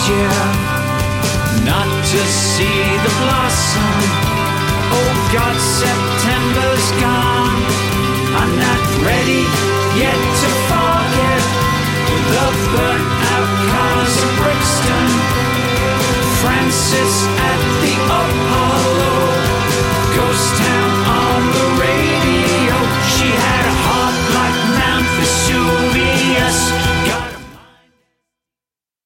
year, not to see the blossom. Oh God, September's gone. I'm not ready yet